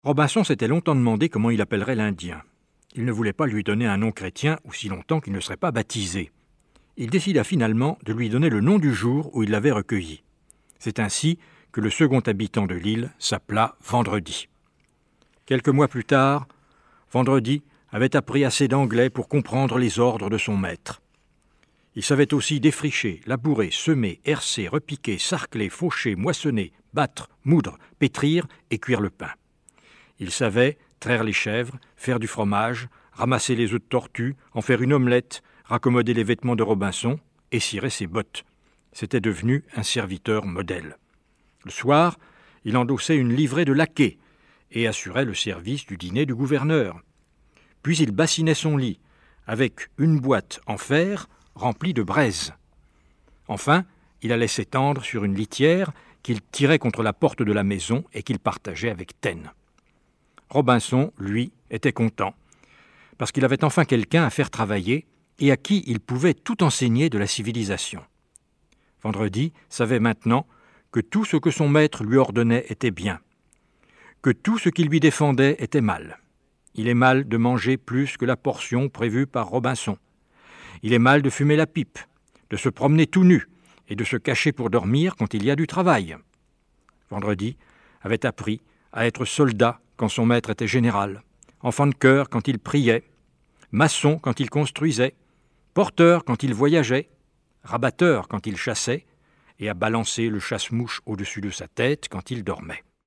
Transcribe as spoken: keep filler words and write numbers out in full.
Robinson s'était longtemps demandé comment il appellerait l'Indien. Il ne voulait pas lui donner un nom chrétien aussi longtemps qu'il ne serait pas baptisé. Il décida finalement de lui donner le nom du jour où il l'avait recueilli. C'est ainsi que le second habitant de l'île s'appela Vendredi. Quelques mois plus tard, Vendredi avait appris assez d'anglais pour comprendre les ordres de son maître. Il savait aussi défricher, labourer, semer, herser, repiquer, sarcler, faucher, moissonner, battre, moudre, pétrir et cuire le pain. Il savait traire les chèvres, faire du fromage, ramasser les œufs de tortue, en faire une omelette, raccommoder les vêtements de Robinson et cirer ses bottes. C'était devenu un serviteur modèle. Le soir, il endossait une livrée de laquais et assurait le service du dîner du gouverneur. Puis il bassinait son lit avec une boîte en fer remplie de braise. Enfin, il allait s'étendre sur une litière qu'il tirait contre la porte de la maison et qu'il partageait avec Taine. Robinson, lui, était content, parce qu'il avait enfin quelqu'un à faire travailler et à qui il pouvait tout enseigner de la civilisation. Vendredi savait maintenant que tout ce que son maître lui ordonnait était bien, que tout ce qui lui défendait était mal. Il est mal de manger plus que la portion prévue par Robinson. Il est mal de fumer la pipe, de se promener tout nu et de se cacher pour dormir quand il y a du travail. Vendredi avait appris à être soldat quand son maître était général, enfant de chœur quand il priait, maçon quand il construisait, porteur quand il voyageait, rabatteur quand il chassait, et à balancer le chasse-mouche au-dessus de sa tête quand il dormait.